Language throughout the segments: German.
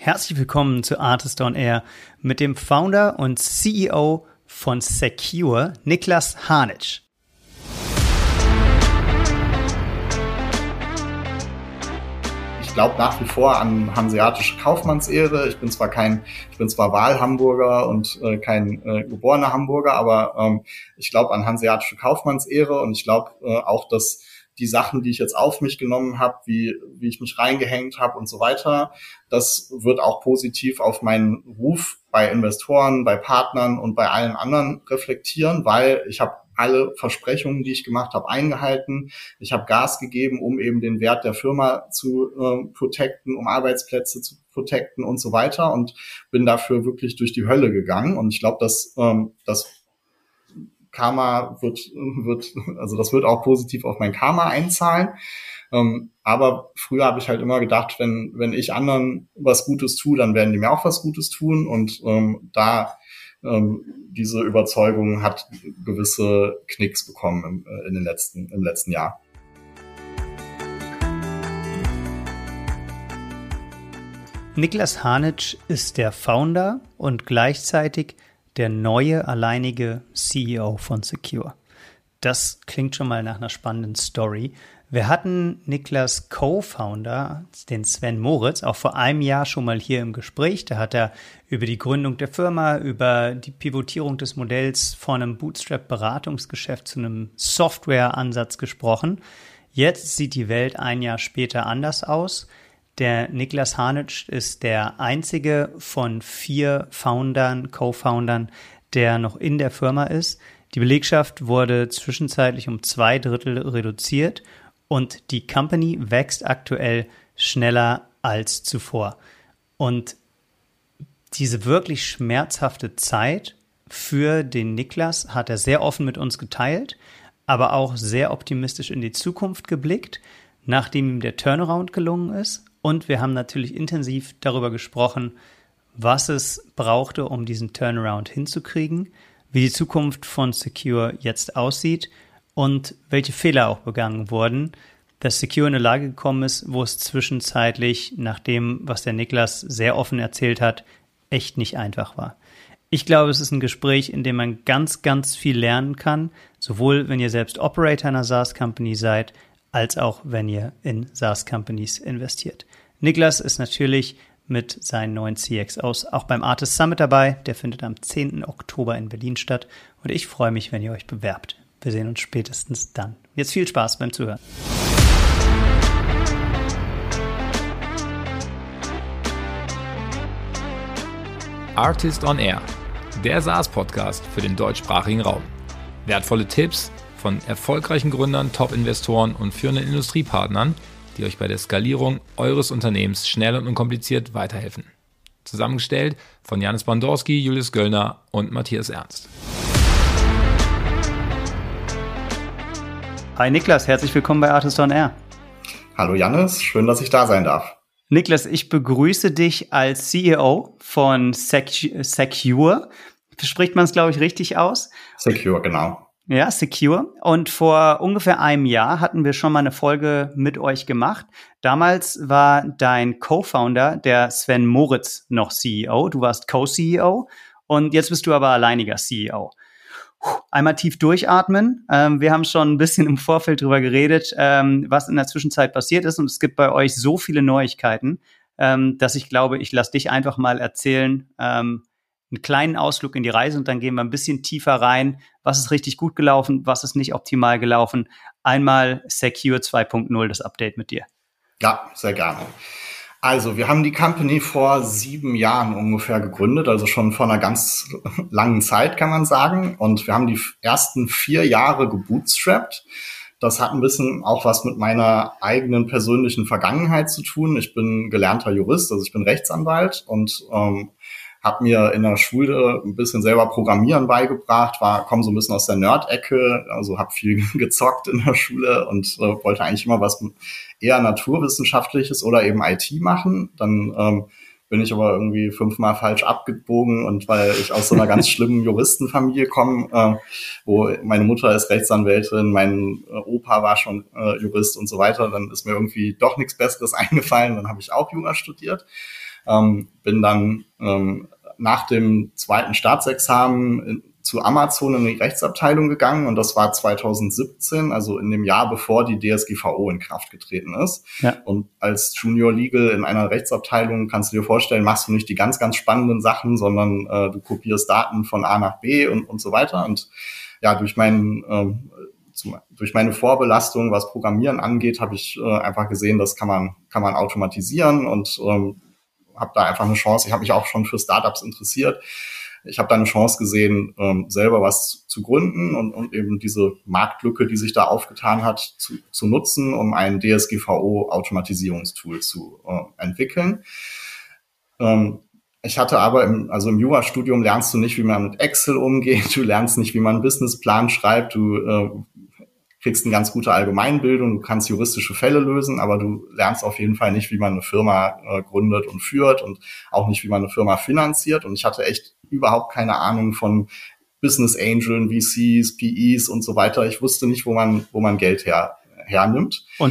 Herzlich willkommen zu Artist on Air mit dem Founder und CEO von Secure, Niklas Harnisch. Ich glaube nach wie vor an hanseatische Kaufmannsehre. Ich bin zwar Wahlhamburger und kein geborener Hamburger, aber ich glaube an hanseatische Kaufmannsehre und ich glaube auch, dass die Sachen, die ich jetzt auf mich genommen habe, wie ich mich reingehängt habe und so weiter, das wird auch positiv auf meinen Ruf bei Investoren, bei Partnern und bei allen anderen reflektieren, weil ich habe alle Versprechungen, die ich gemacht habe, eingehalten. Ich habe Gas gegeben, um eben den Wert der Firma zu protecten, um Arbeitsplätze zu protecten und so weiter und bin dafür wirklich durch die Hölle gegangen. Und ich glaube, dass das Karma das wird auch positiv auf mein Karma einzahlen. Aber früher habe ich halt immer gedacht, wenn ich anderen was Gutes tue, dann werden die mir auch was Gutes tun. Und diese Überzeugung hat gewisse Knicks bekommen im letzten Jahr. Niklas Harnisch ist der Founder und gleichzeitig der neue alleinige CEO von Secure. Das klingt schon mal nach einer spannenden Story. Wir hatten Niklas Co-Founder, den Sven Moritz, auch vor einem Jahr schon mal hier im Gespräch. Da hat er über die Gründung der Firma, über die Pivotierung des Modells von einem Bootstrap-Beratungsgeschäft zu einem Software-Ansatz gesprochen. Jetzt sieht die Welt ein Jahr später anders aus. Der Niklas Harnisch ist der einzige von 4 Co-Foundern, der noch in der Firma ist. Die Belegschaft wurde zwischenzeitlich um 2/3 reduziert und die Company wächst aktuell schneller als zuvor. Und diese wirklich schmerzhafte Zeit für den Niklas hat er sehr offen mit uns geteilt, aber auch sehr optimistisch in die Zukunft geblickt, nachdem ihm der Turnaround gelungen ist. Und wir haben natürlich intensiv darüber gesprochen, was es brauchte, um diesen Turnaround hinzukriegen, wie die Zukunft von Secure jetzt aussieht und welche Fehler auch begangen wurden, dass Secure in eine Lage gekommen ist, wo es zwischenzeitlich, nach dem, was der Niklas sehr offen erzählt hat, echt nicht einfach war. Ich glaube, es ist ein Gespräch, in dem man ganz, ganz viel lernen kann, sowohl wenn ihr selbst Operator einer SaaS-Company seid, als auch wenn ihr in SaaS-Companies investiert. Niklas ist natürlich mit seinen neuen CXOs auch beim Artist Summit dabei. Der findet am 10. Oktober in Berlin statt und ich freue mich, wenn ihr euch bewerbt. Wir sehen uns spätestens dann. Jetzt viel Spaß beim Zuhören. Artist on Air, der SaaS-Podcast für den deutschsprachigen Raum. Wertvolle Tipps von erfolgreichen Gründern, Top-Investoren und führenden Industriepartnern, die euch bei der Skalierung eures Unternehmens schnell und unkompliziert weiterhelfen. Zusammengestellt von Janis Bandorski, Julius Göllner und Matthias Ernst. Hi Niklas, herzlich willkommen bei Artist on Air. Hallo Janis, schön, dass ich da sein darf. Niklas, ich begrüße dich als CEO von Secure. Spricht man es, glaube ich, richtig aus? Secure, genau. Ja, Secure. Und vor ungefähr einem Jahr hatten wir schon mal eine Folge mit euch gemacht. Damals war dein Co-Founder, der Sven Moritz, noch CEO. Du warst Co-CEO und jetzt bist du aber alleiniger CEO. Einmal tief durchatmen. Wir haben schon ein bisschen im Vorfeld drüber geredet, was in der Zwischenzeit passiert ist. Und es gibt bei euch so viele Neuigkeiten, dass ich glaube, ich lasse dich einfach mal erzählen, einen kleinen Ausflug in die Reise und dann gehen wir ein bisschen tiefer rein. Was ist richtig gut gelaufen? Was ist nicht optimal gelaufen? Einmal Secure 2.0, das Update mit dir. Ja, sehr gerne. Also, wir haben die Company vor 7 Jahren ungefähr gegründet, also schon vor einer ganz langen Zeit, kann man sagen. Und wir haben die ersten 4 Jahre gebootstrapped. Das hat ein bisschen auch was mit meiner eigenen persönlichen Vergangenheit zu tun. Ich bin gelernter Jurist, also ich bin Rechtsanwalt und habe mir in der Schule ein bisschen selber Programmieren beigebracht, komme so ein bisschen aus der Nerd-Ecke, also habe viel gezockt in der Schule und wollte eigentlich immer was eher Naturwissenschaftliches oder eben IT machen. Dann bin ich aber irgendwie 5-mal falsch abgebogen und weil ich aus so einer ganz schlimmen Juristenfamilie komme, wo meine Mutter ist Rechtsanwältin, mein Opa war schon Jurist und so weiter, dann ist mir irgendwie doch nichts Besseres eingefallen, dann habe ich auch Jura studiert. Bin dann nach dem zweiten Staatsexamen zu Amazon in die Rechtsabteilung gegangen und das war 2017, also in dem Jahr, bevor die DSGVO in Kraft getreten ist. Ja. Und als Junior Legal in einer Rechtsabteilung kannst du dir vorstellen, machst du nicht die ganz, ganz spannenden Sachen, sondern du kopierst Daten von A nach B und so weiter. Und ja, durch meine Vorbelastung, was Programmieren angeht, habe ich einfach gesehen, das kann man automatisieren und habe da einfach eine Chance. Ich habe mich auch schon für Startups interessiert. Ich habe da eine Chance gesehen, selber was zu gründen und eben diese Marktlücke, die sich da aufgetan hat, zu nutzen, um ein DSGVO-Automatisierungstool zu entwickeln. Ich hatte aber im Jurastudium lernst du nicht, wie man mit Excel umgeht, du lernst nicht, wie man einen Businessplan schreibt, du kriegst eine ganz gute Allgemeinbildung, du kannst juristische Fälle lösen, aber du lernst auf jeden Fall nicht, wie man eine Firma gründet und führt und auch nicht, wie man eine Firma finanziert. Und ich hatte echt überhaupt keine Ahnung von Business Angeln, VCs, PEs und so weiter. Ich wusste nicht, wo man Geld hernimmt. Und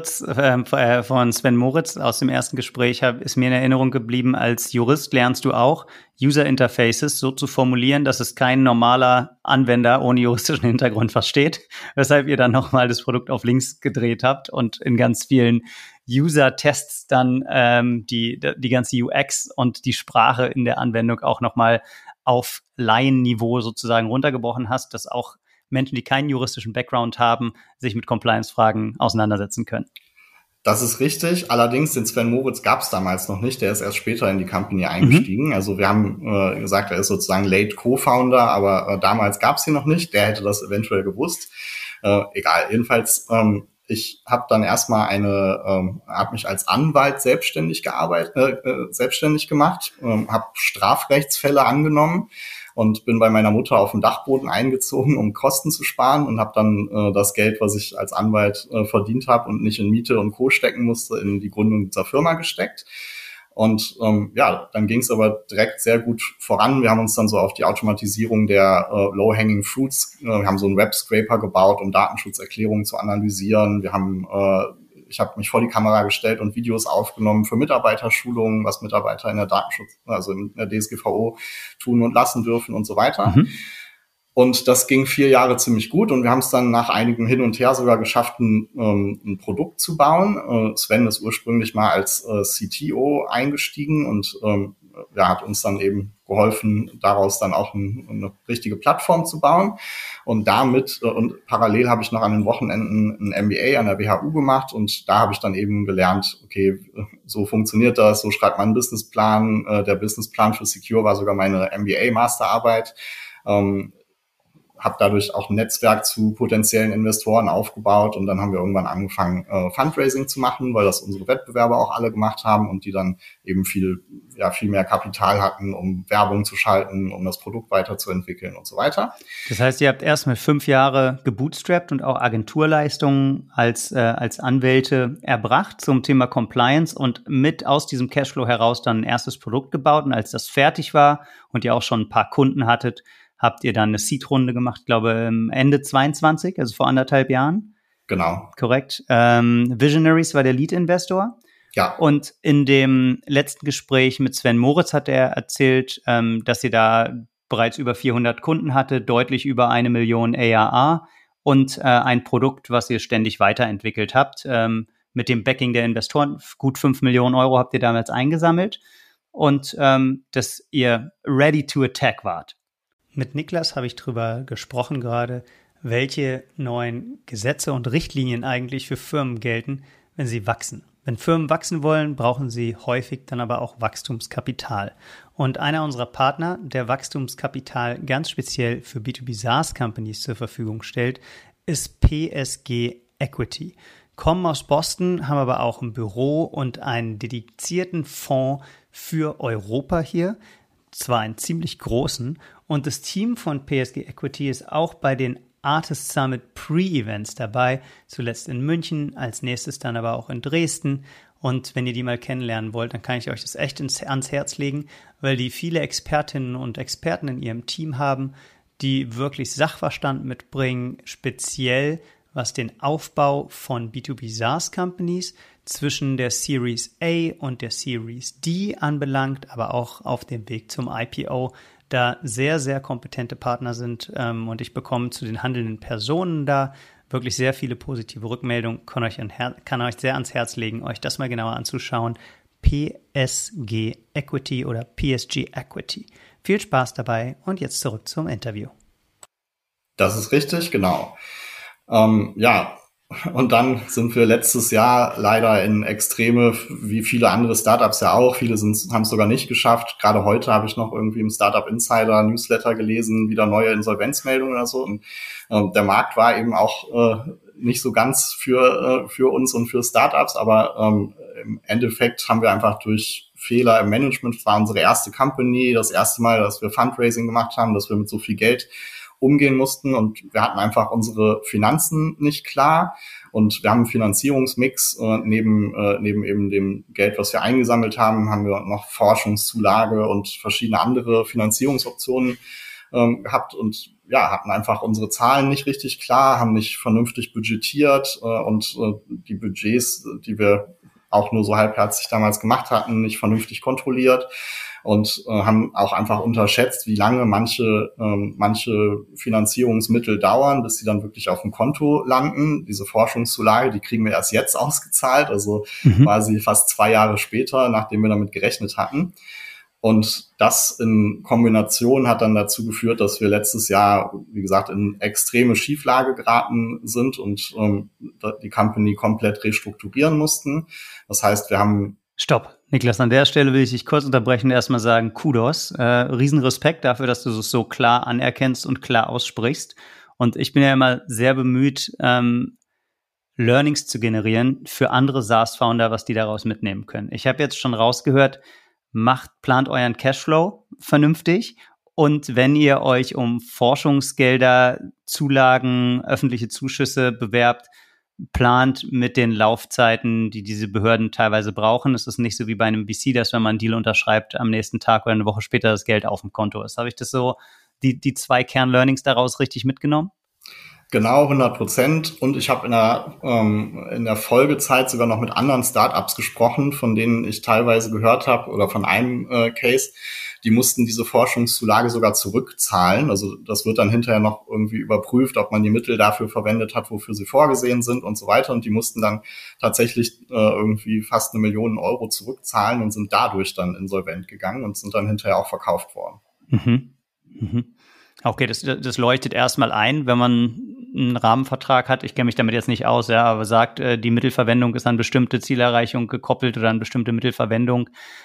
von Sven Moritz aus dem ersten Gespräch ist mir in Erinnerung geblieben, als Jurist lernst du auch, User Interfaces so zu formulieren, dass es kein normaler Anwender ohne juristischen Hintergrund versteht, weshalb ihr dann nochmal das Produkt auf links gedreht habt und in ganz vielen User-Tests dann die ganze UX und die Sprache in der Anwendung auch nochmal auf Laienniveau sozusagen runtergebrochen hast, dass auch Menschen, die keinen juristischen Background haben, sich mit Compliance-Fragen auseinandersetzen können. Das ist richtig. Allerdings, den Sven Moritz gab es damals noch nicht. Der ist erst später in die Company eingestiegen. Also wir haben gesagt, er ist sozusagen Late Co-Founder, aber damals gab es ihn noch nicht. Der hätte das eventuell gewusst. Egal, jedenfalls, ich habe dann erstmal habe mich als Anwalt selbstständig gemacht, habe Strafrechtsfälle angenommen und bin bei meiner Mutter auf dem Dachboden eingezogen, um Kosten zu sparen und habe dann das Geld, was ich als Anwalt verdient habe und nicht in Miete und Co. stecken musste, in die Gründung dieser Firma gesteckt. Und dann ging es aber direkt sehr gut voran. Wir haben uns dann so auf die Automatisierung der Low-Hanging Fruits, wir haben so einen Web-Scraper gebaut, um Datenschutzerklärungen zu analysieren. Ich habe mich vor die Kamera gestellt und Videos aufgenommen für Mitarbeiterschulungen, was Mitarbeiter in der in der DSGVO tun und lassen dürfen und so weiter. Mhm. Und das ging 4 Jahre ziemlich gut und wir haben es dann nach einigem Hin und Her sogar geschafft, ein Produkt zu bauen. Sven ist ursprünglich mal als CTO eingestiegen und hat uns dann eben geholfen, daraus dann auch eine richtige Plattform zu bauen. Und und parallel habe ich noch an den Wochenenden ein MBA an der WHU gemacht und da habe ich dann eben gelernt, okay, so funktioniert das, so schreibt man einen Businessplan. Der Businessplan für Secure war sogar meine MBA-Masterarbeit. Habe dadurch auch ein Netzwerk zu potenziellen Investoren aufgebaut und dann haben wir irgendwann angefangen, Fundraising zu machen, weil das unsere Wettbewerber auch alle gemacht haben und die dann eben viel mehr Kapital hatten, um Werbung zu schalten, um das Produkt weiterzuentwickeln und so weiter. Das heißt, ihr habt erstmal 5 Jahre gebootstrapped und auch Agenturleistungen als Anwälte erbracht zum Thema Compliance und aus diesem Cashflow heraus dann ein erstes Produkt gebaut und als das fertig war und ihr auch schon ein paar Kunden hattet, habt ihr dann eine Seed-Runde gemacht, glaube Ende 22, also vor 1,5 Jahren. Genau. Korrekt. Visionaries war der Lead-Investor. Ja. Und in dem letzten Gespräch mit Sven Moritz hat er erzählt, dass ihr da bereits über 400 Kunden hatte, deutlich über 1 Million ARR und ein Produkt, was ihr ständig weiterentwickelt habt. Mit dem Backing der Investoren, gut 5 Millionen Euro habt ihr damals eingesammelt und dass ihr ready to attack wart. Mit Niklas habe ich drüber gesprochen gerade, welche neuen Gesetze und Richtlinien eigentlich für Firmen gelten, wenn sie wachsen. Wenn Firmen wachsen wollen, brauchen sie häufig dann aber auch Wachstumskapital. Und einer unserer Partner, der Wachstumskapital ganz speziell für B2B SaaS-Companies zur Verfügung stellt, ist PSG Equity. Kommen aus Boston, haben aber auch ein Büro und einen dedizierten Fonds für Europa hier, zwar einen ziemlich großen. Und das Team von PSG Equity ist auch bei den Artist Summit Pre-Events dabei, zuletzt in München, als nächstes dann aber auch in Dresden. Und wenn ihr die mal kennenlernen wollt, dann kann ich euch das echt ans Herz legen, weil die viele Expertinnen und Experten in ihrem Team haben, die wirklich Sachverstand mitbringen, speziell was den Aufbau von B2B SaaS Companies zwischen der Series A und der Series D anbelangt, aber auch auf dem Weg zum IPO, da sehr, sehr kompetente Partner sind, und ich bekomme zu den handelnden Personen da wirklich sehr viele positive Rückmeldungen. Kann euch sehr ans Herz legen, euch das mal genauer anzuschauen. PSG Equity oder PSG Equity. Viel Spaß dabei und jetzt zurück zum Interview. Das ist richtig, genau. Ja, und dann sind wir letztes Jahr leider in Extreme, wie viele andere Startups ja auch. Viele haben es sogar nicht geschafft. Gerade heute habe ich noch irgendwie im Startup Insider Newsletter gelesen, wieder neue Insolvenzmeldungen oder so. Und der Markt war eben auch nicht so ganz für uns und für Startups, aber im Endeffekt haben wir einfach durch Fehler im Management, das war unsere erste Company, das erste Mal, dass wir Fundraising gemacht haben, dass wir mit so viel Geld umgehen mussten und wir hatten einfach unsere Finanzen nicht klar und wir haben einen Finanzierungsmix. Neben eben dem Geld, was wir eingesammelt haben, haben wir noch Forschungszulage und verschiedene andere Finanzierungsoptionen gehabt und ja, hatten einfach unsere Zahlen nicht richtig klar, haben nicht vernünftig budgetiert und die Budgets, die wir auch nur so halbherzig damals gemacht hatten, nicht vernünftig kontrolliert. Und haben auch einfach unterschätzt, wie lange manche Finanzierungsmittel dauern, bis sie dann wirklich auf dem Konto landen. Diese Forschungszulage, die kriegen wir erst jetzt ausgezahlt, also quasi fast 2 Jahre später, nachdem wir damit gerechnet hatten. Und das in Kombination hat dann dazu geführt, dass wir letztes Jahr, wie gesagt, in extreme Schieflage geraten sind und die Company komplett restrukturieren mussten. Das heißt, wir haben... Stopp. Niklas, an der Stelle will ich dich kurz unterbrechen und erstmal sagen, Kudos, Riesenrespekt dafür, dass du es so klar anerkennst und klar aussprichst. Und ich bin ja immer sehr bemüht, Learnings zu generieren für andere SaaS-Founder, was die daraus mitnehmen können. Ich habe jetzt schon rausgehört, plant euren Cashflow vernünftig und wenn ihr euch um Forschungsgelder, Zulagen, öffentliche Zuschüsse bewerbt, plant mit den Laufzeiten, die diese Behörden teilweise brauchen. Es ist nicht so wie bei einem VC, dass wenn man einen Deal unterschreibt, am nächsten Tag oder eine Woche später das Geld auf dem Konto ist. Habe ich das so, die 2 Kern-Learnings daraus richtig mitgenommen? Genau, 100%. Und ich habe in der Folgezeit sogar noch mit anderen Startups gesprochen, von denen ich teilweise gehört habe, oder von einem Case, die mussten diese Forschungszulage sogar zurückzahlen. Also das wird dann hinterher noch irgendwie überprüft, ob man die Mittel dafür verwendet hat, wofür sie vorgesehen sind und so weiter. Und die mussten dann tatsächlich irgendwie fast 1 Million Euro zurückzahlen und sind dadurch dann insolvent gegangen und sind dann hinterher auch verkauft worden. Mhm. Mhm. Okay, das leuchtet erstmal ein, wenn man einen Rahmenvertrag hat. Ich kenne mich damit jetzt nicht aus, ja, aber sagt, die Mittelverwendung ist an bestimmte Zielerreichung gekoppelt oder an bestimmte Mittelverwendung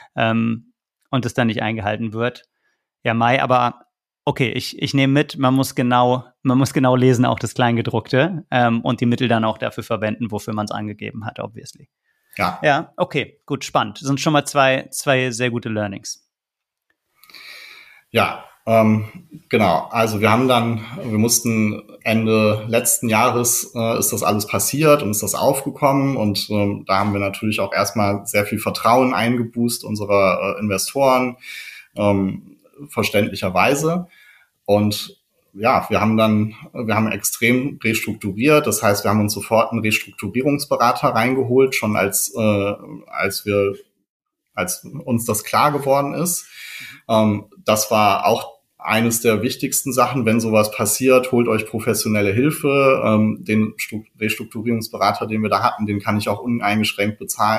und es dann nicht eingehalten wird. Ja, Mai, aber okay, ich nehme mit, man muss genau lesen, auch das Kleingedruckte und die Mittel dann auch dafür verwenden, wofür man es angegeben hat, obviously. Ja. Ja, okay, gut, spannend. Das sind schon mal zwei sehr gute Learnings. Ja, genau. Also wir mussten Ende letzten Jahres ist das alles passiert und ist das aufgekommen und da haben wir natürlich auch erstmal sehr viel Vertrauen eingeboost unserer Investoren, verständlicherweise. Und ja, wir haben extrem restrukturiert. Das heißt, wir haben uns sofort einen Restrukturierungsberater reingeholt, schon als uns das klar geworden ist. Das war auch eines der wichtigsten Sachen, wenn sowas passiert, holt euch professionelle Hilfe. Den Restrukturierungsberater, den wir da hatten, den kann ich auch uneingeschränkt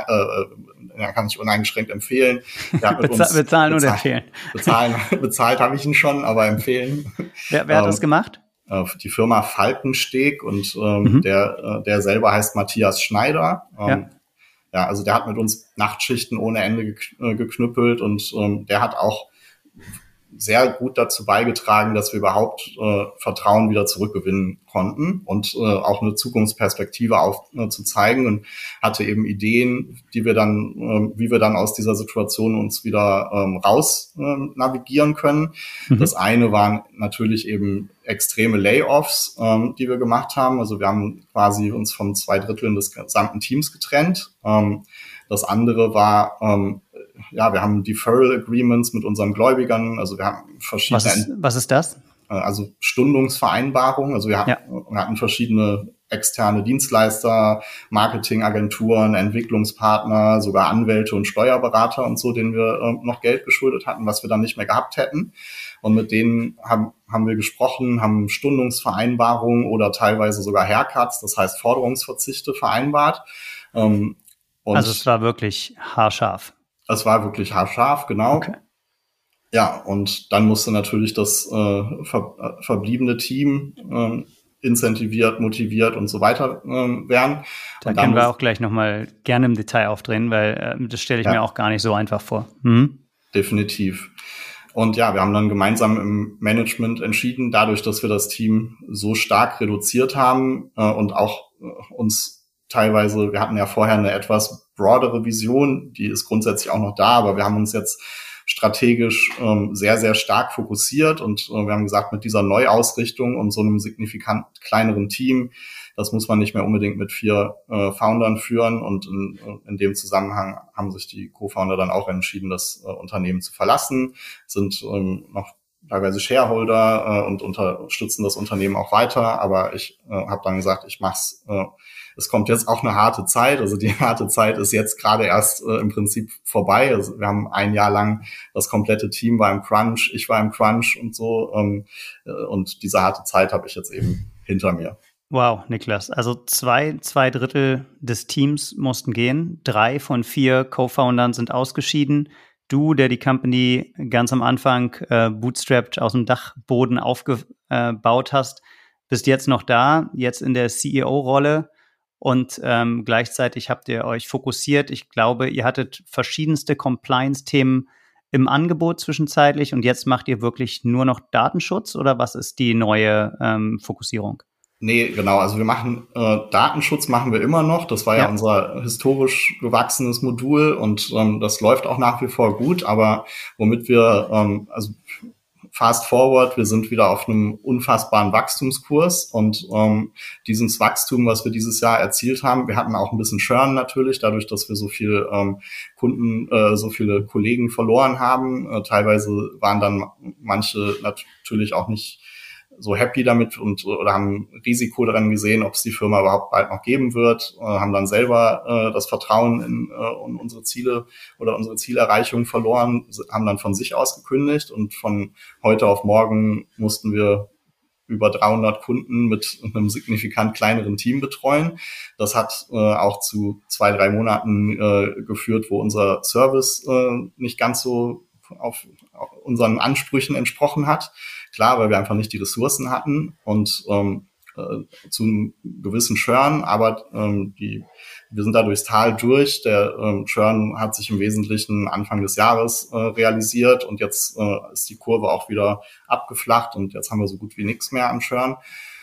empfehlen. Der hat mit uns bezahlen und empfehlen. Bezahlt habe ich ihn schon, aber empfehlen. Wer hat das gemacht? Die Firma Falkensteg und der selber heißt Matthias Schneider. Ja, also der hat mit uns Nachtschichten ohne Ende geknüppelt und der hat auch sehr gut dazu beigetragen, dass wir überhaupt Vertrauen wieder zurückgewinnen konnten und auch eine Zukunftsperspektive zu zeigen und hatte eben Ideen, wie wir dann aus dieser Situation uns wieder raus navigieren können. Das eine waren natürlich eben extreme Layoffs, die wir gemacht haben. Also wir haben quasi uns von 2/3 des gesamten Teams getrennt. Das andere war, wir haben Deferral Agreements mit unseren Gläubigern. Also wir haben verschiedene. Was ist das? Also Stundungsvereinbarungen. Also wir hatten verschiedene externe Dienstleister, Marketingagenturen, Entwicklungspartner, sogar Anwälte und Steuerberater und so, denen wir noch Geld geschuldet hatten, was wir dann nicht mehr gehabt hätten. Und mit denen haben wir gesprochen, haben Stundungsvereinbarungen oder teilweise sogar Haircuts, das heißt Forderungsverzichte vereinbart. Und also es war wirklich haarscharf. Es war wirklich haarscharf, genau. Okay. Ja, und dann musste natürlich das verbliebene Team incentiviert, motiviert und so weiter werden. Da können wir auch gleich nochmal gerne im Detail aufdrehen, weil das stelle ich mir auch gar nicht so einfach vor. Definitiv. Und ja, wir haben dann gemeinsam im Management entschieden, dadurch, dass wir das Team so stark reduziert haben und auch uns teilweise, wir hatten ja vorher eine etwas broadere Vision, die ist grundsätzlich auch noch da, aber wir haben uns jetzt strategisch sehr, sehr stark fokussiert und wir haben gesagt, mit dieser Neuausrichtung und so einem signifikant kleineren Team, das muss man nicht mehr unbedingt mit 4 Foundern führen und in dem Zusammenhang haben sich die Co-Founder dann auch entschieden, das Unternehmen zu verlassen, sind noch teilweise Shareholder und unterstützen das Unternehmen auch weiter, aber ich habe dann gesagt, ich mach's. Es kommt jetzt auch eine harte Zeit, also die harte Zeit ist jetzt gerade erst im Prinzip vorbei. Also wir haben ein Jahr lang, das komplette Team war im Crunch, ich war im Crunch und so und diese harte Zeit habe ich jetzt eben hinter mir. Wow, Niklas, also zwei Drittel des Teams mussten gehen, 3 von 4 Co-Foundern sind ausgeschieden. Du, der die Company ganz am Anfang bootstrapped aus dem Dachboden aufgebaut hast, bist jetzt noch da, jetzt in der CEO-Rolle. Und gleichzeitig habt ihr euch fokussiert. Ich glaube, ihr hattet verschiedenste Compliance-Themen im Angebot zwischenzeitlich und jetzt macht ihr wirklich nur noch Datenschutz oder was ist die neue Fokussierung? Nee, genau. Also wir machen Datenschutz machen wir immer noch. Das war ja unser historisch gewachsenes Modul und das läuft auch nach wie vor gut. Aber womit wir also fast forward, wir sind wieder auf einem unfassbaren Wachstumskurs und dieses Wachstum, was wir dieses Jahr erzielt haben, wir hatten auch ein bisschen Churn natürlich, dadurch, dass wir so viel Kunden, so viele Kollegen verloren haben. Teilweise waren dann manche natürlich auch nicht so happy damit oder haben Risiko daran gesehen, ob es die Firma überhaupt bald noch geben wird, haben dann selber das Vertrauen in unsere Ziele oder unsere Zielerreichung verloren, haben dann von sich aus gekündigt und von heute auf morgen mussten wir über 300 Kunden mit einem signifikant kleineren Team betreuen. Das hat auch zu 2-3 Monaten geführt, wo unser Service nicht ganz so auf unseren Ansprüchen entsprochen hat. Klar, weil wir einfach nicht die Ressourcen hatten und zu einem gewissen Churn, aber wir sind da durchs Tal durch. Der Churn hat sich im Wesentlichen Anfang des Jahres realisiert und jetzt ist die Kurve auch wieder abgeflacht und jetzt haben wir so gut wie nichts mehr an Churn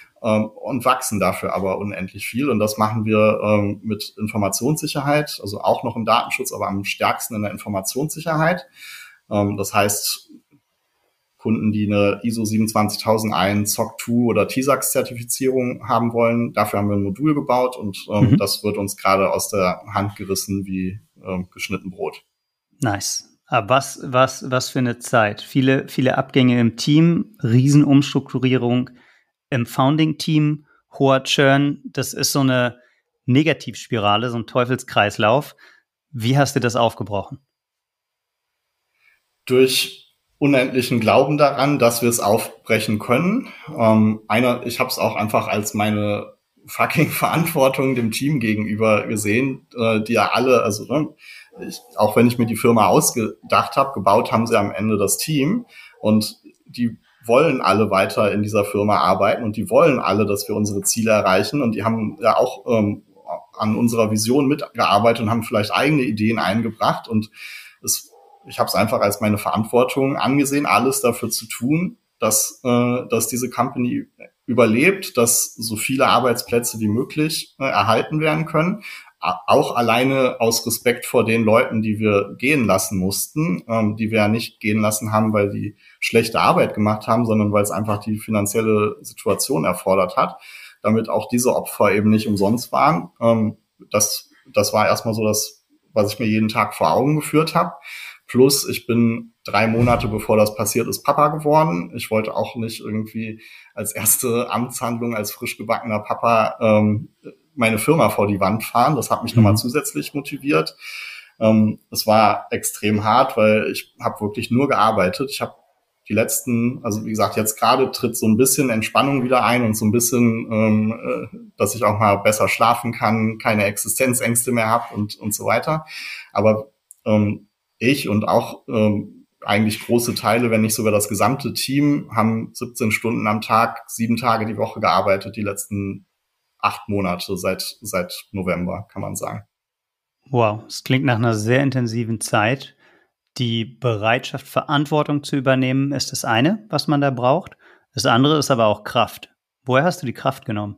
und wachsen dafür aber unendlich viel. Und das machen wir mit Informationssicherheit, also auch noch im Datenschutz, aber am stärksten in der Informationssicherheit. Das heißt, Kunden, die eine ISO 27001, SOC 2 oder TISAX-Zertifizierung haben wollen, dafür haben wir ein Modul gebaut und das wird uns gerade aus der Hand gerissen wie geschnitten Brot. Nice. Aber was für eine Zeit. Viele Abgänge im Team, Riesenumstrukturierung im Founding-Team, hoher Churn. Das ist so eine Negativspirale, so ein Teufelskreislauf. Wie hast du das aufgebrochen? Durch unendlichen Glauben daran, dass wir es aufbrechen können. Ich habe es auch einfach als meine fucking Verantwortung dem Team gegenüber gesehen, die ja alle, also auch wenn ich mir die Firma ausgedacht habe, gebaut haben sie am Ende das Team und die wollen alle weiter in dieser Firma arbeiten und die wollen alle, dass wir unsere Ziele erreichen und die haben ja auch an unserer Vision mitgearbeitet und haben vielleicht eigene Ideen eingebracht und ich habe es einfach als meine Verantwortung angesehen, alles dafür zu tun, dass diese Company überlebt, dass so viele Arbeitsplätze wie möglich erhalten werden können. Auch alleine aus Respekt vor den Leuten, die wir gehen lassen mussten, die wir ja nicht gehen lassen haben, weil die schlechte Arbeit gemacht haben, sondern weil es einfach die finanzielle Situation erfordert hat, damit auch diese Opfer eben nicht umsonst waren. Das war erstmal so das, was ich mir jeden Tag vor Augen geführt habe. Plus, ich bin 3 Monate, bevor das passiert ist, Papa geworden. Ich wollte auch nicht irgendwie als erste Amtshandlung als frisch gebackener Papa meine Firma vor die Wand fahren. Das hat mich nochmal zusätzlich motiviert. Es war extrem hart, weil ich habe wirklich nur gearbeitet. Ich habe die letzten, also wie gesagt, jetzt gerade tritt so ein bisschen Entspannung wieder ein und so ein bisschen, dass ich auch mal besser schlafen kann, keine Existenzängste mehr habe und so weiter. Aber ich und auch eigentlich große Teile, wenn nicht sogar das gesamte Team, haben 17 Stunden am Tag, 7 Tage die Woche gearbeitet, die letzten 8 Monate seit November, kann man sagen. Wow, es klingt nach einer sehr intensiven Zeit. Die Bereitschaft, Verantwortung zu übernehmen, ist das eine, was man da braucht. Das andere ist aber auch Kraft. Woher hast du die Kraft genommen?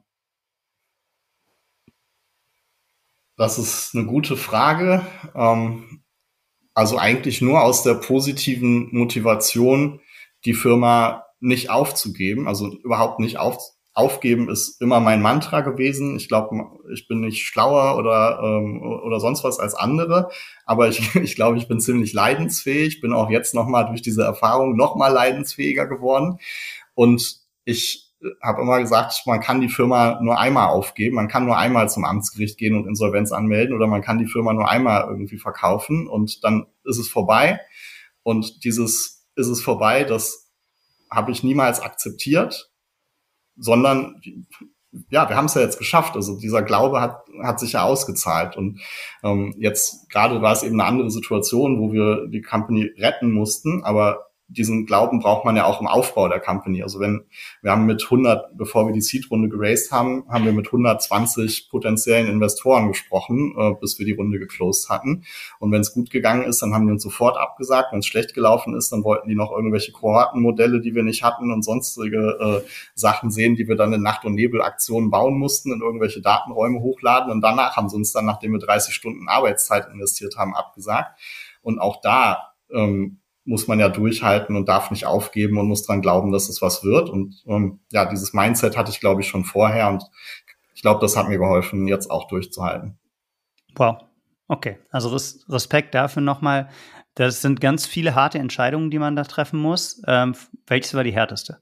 Das ist eine gute Frage. Also eigentlich nur aus der positiven Motivation, die Firma nicht aufzugeben, also überhaupt nicht aufgeben ist immer mein Mantra gewesen. Ich glaube, ich bin nicht schlauer oder sonst was als andere, aber ich glaube, ich bin ziemlich leidensfähig, bin auch jetzt nochmal durch diese Erfahrung nochmal leidensfähiger geworden und ich habe immer gesagt, man kann die Firma nur einmal aufgeben, man kann nur einmal zum Amtsgericht gehen und Insolvenz anmelden oder man kann die Firma nur einmal irgendwie verkaufen und dann ist es vorbei. Und dieses ist es vorbei, das habe ich niemals akzeptiert, sondern ja, wir haben es ja jetzt geschafft. Also dieser Glaube hat sich ja ausgezahlt. Und jetzt gerade war es eben eine andere Situation, wo wir die Company retten mussten, aber diesen Glauben braucht man ja auch im Aufbau der Company. Also wir haben mit 100, bevor wir die Seed-Runde geraced haben wir mit 120 potenziellen Investoren gesprochen, bis wir die Runde geclosed hatten. Und wenn es gut gegangen ist, dann haben die uns sofort abgesagt. Wenn es schlecht gelaufen ist, dann wollten die noch irgendwelche Kohortenmodelle, die wir nicht hatten und sonstige Sachen sehen, die wir dann in Nacht- und Nebelaktionen bauen mussten, in irgendwelche Datenräume hochladen. Und danach haben sie uns dann, nachdem wir 30 Stunden Arbeitszeit investiert haben, abgesagt. Und auch da muss man ja durchhalten und darf nicht aufgeben und muss dran glauben, dass es was wird. Und ja, dieses Mindset hatte ich, glaube ich, schon vorher. Und ich glaube, das hat mir geholfen, jetzt auch durchzuhalten. Wow, okay. Also Respekt dafür nochmal. Das sind ganz viele harte Entscheidungen, die man da treffen muss. Welches war die härteste?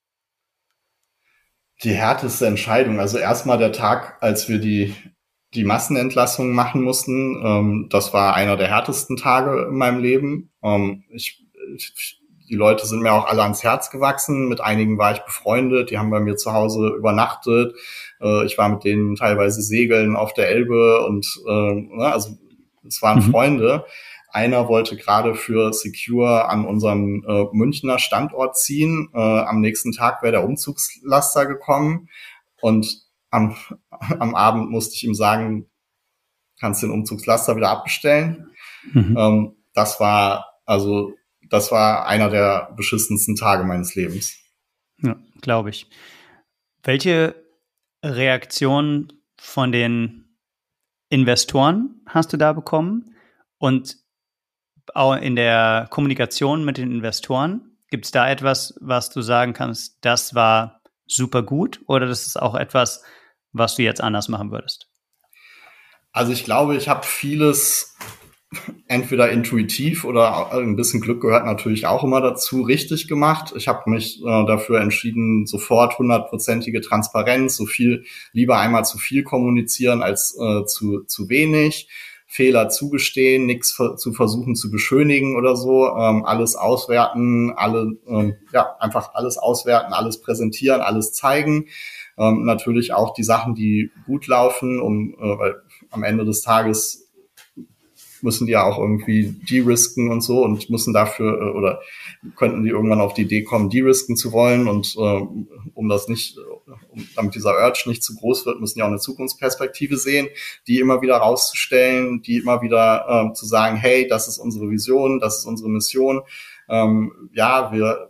Die härteste Entscheidung, also erstmal der Tag, als wir die Massenentlassungen machen mussten, das war einer der härtesten Tage in meinem Leben. Die Leute sind mir auch alle ans Herz gewachsen. Mit einigen war ich befreundet. Die haben bei mir zu Hause übernachtet. Ich war mit denen teilweise segeln auf der Elbe und also es waren Freunde. Einer wollte gerade für Secure an unseren Münchner Standort ziehen. Am nächsten Tag wäre der Umzugslaster gekommen und am Abend musste ich ihm sagen, kannst den Umzugslaster wieder abbestellen. Das war einer der beschissensten Tage meines Lebens. Ja, glaube ich. Welche Reaktion von den Investoren hast du da bekommen? Und auch in der Kommunikation mit den Investoren, gibt es da etwas, was du sagen kannst, das war super gut, oder das ist auch etwas, was du jetzt anders machen würdest? Also ich glaube, ich habe vieles entweder intuitiv oder ein bisschen Glück gehört natürlich auch immer dazu, richtig gemacht. Ich habe mich dafür entschieden, sofort 100%ige Transparenz, lieber einmal zu viel kommunizieren als zu wenig. Fehler zugestehen, nichts zu versuchen zu beschönigen oder so, alles auswerten, einfach alles auswerten, alles präsentieren, alles zeigen. Natürlich auch die Sachen, die gut laufen, weil am Ende des Tages müssen die ja auch irgendwie de-risken und so und müssen dafür oder könnten die irgendwann auf die Idee kommen, de-risken zu wollen und damit dieser Urge nicht zu groß wird, müssen die auch eine Zukunftsperspektive sehen, die immer wieder rauszustellen, die immer wieder zu sagen, hey, das ist unsere Vision, das ist unsere Mission. Wir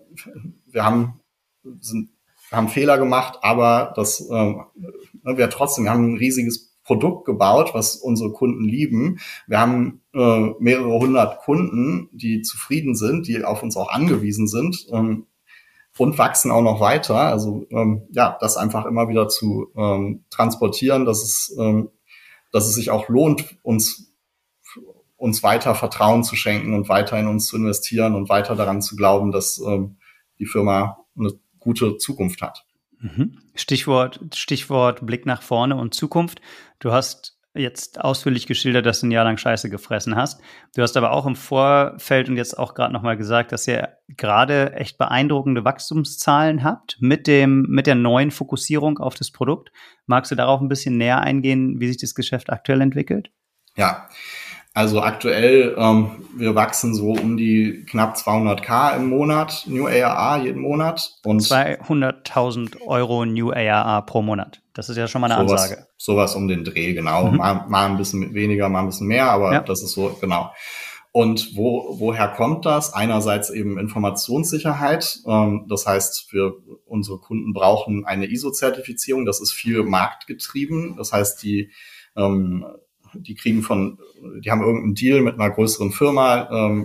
haben Fehler gemacht, aber wir haben ein riesiges Produkt gebaut, was unsere Kunden lieben. Wir haben mehrere hundert Kunden, die zufrieden sind, die auf uns auch angewiesen sind und wachsen auch noch weiter. Also das einfach immer wieder zu transportieren, dass es sich auch lohnt, uns uns weiter Vertrauen zu schenken und weiter in uns zu investieren und weiter daran zu glauben, dass die Firma eine gute Zukunft hat. Stichwort Blick nach vorne und Zukunft. Du hast jetzt ausführlich geschildert, dass du ein Jahr lang Scheiße gefressen hast. Du hast aber auch im Vorfeld und jetzt auch gerade nochmal gesagt, dass ihr gerade echt beeindruckende Wachstumszahlen habt mit der neuen Fokussierung auf das Produkt. Magst du darauf ein bisschen näher eingehen, wie sich das Geschäft aktuell entwickelt? Ja, also aktuell, wir wachsen so um die knapp 200.000 im Monat, New ARR jeden Monat. Und 200.000 Euro New ARR pro Monat. Das ist ja schon mal eine Ansage. Sowas um den Dreh, genau. Mal ein bisschen weniger, mal ein bisschen mehr, aber das ist so, genau. Und woher kommt das? Einerseits eben Informationssicherheit. Das heißt, unsere Kunden brauchen eine ISO-Zertifizierung. Das ist viel marktgetrieben. Das heißt, die haben irgendeinen Deal mit einer größeren Firma,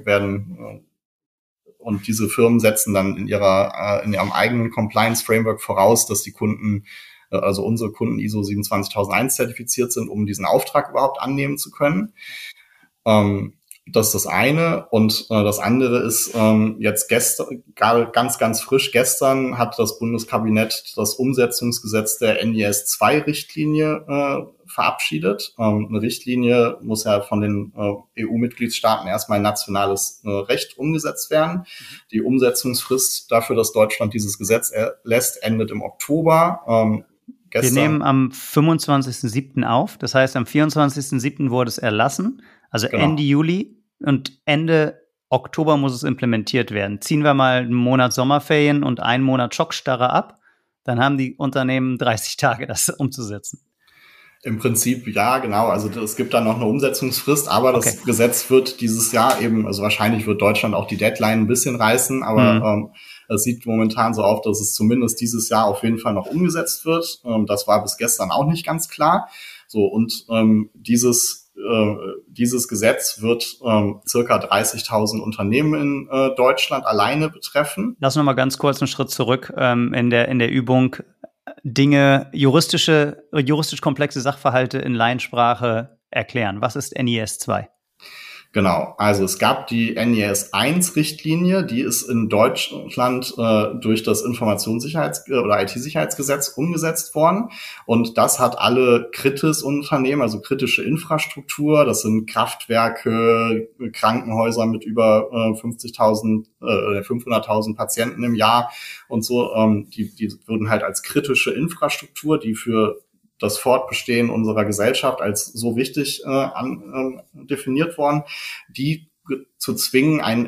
und diese Firmen setzen dann in ihrem eigenen Compliance-Framework voraus, dass die Kunden, also unsere Kunden ISO 27001 zertifiziert sind, um diesen Auftrag überhaupt annehmen zu können. Das ist das eine. Und das andere ist, jetzt gestern, gerade ganz frisch gestern, hat das Bundeskabinett das Umsetzungsgesetz der NIS-2-Richtlinie verabschiedet. Eine Richtlinie muss ja von den EU-Mitgliedstaaten erstmal in nationales Recht umgesetzt werden. Die Umsetzungsfrist dafür, dass Deutschland dieses Gesetz erlässt, endet im Oktober. Wir nehmen am 25.07. auf. Das heißt, am 24.07. wurde es erlassen. Also genau. Ende Juli und Ende Oktober muss es implementiert werden. Ziehen wir mal einen Monat Sommerferien und einen Monat Schockstarre ab, dann haben die Unternehmen 30 Tage, das umzusetzen. Im Prinzip, ja, genau. Also es gibt dann noch eine Umsetzungsfrist, aber das Gesetz wird dieses Jahr eben, also wahrscheinlich wird Deutschland auch die Deadline ein bisschen reißen, aber es sieht momentan so auf, dass es zumindest dieses Jahr auf jeden Fall noch umgesetzt wird. Das war bis gestern auch nicht ganz klar. So, und dieses Gesetz wird circa 30.000 Unternehmen in Deutschland alleine betreffen. Lass noch mal ganz kurz einen Schritt zurück in der Übung. Juristisch komplexe Sachverhalte in Laiensprache erklären. Was ist NIS 2? Genau, also es gab die NIS-1-Richtlinie, die ist in Deutschland durch das oder IT-Sicherheitsgesetz umgesetzt worden. Und das hat alle Kritis-Unternehmen, also kritische Infrastruktur, das sind Kraftwerke, Krankenhäuser mit über 500.000 Patienten im Jahr und so, die wurden halt als kritische Infrastruktur, die für das Fortbestehen unserer Gesellschaft als so wichtig definiert worden, die zu zwingen, ein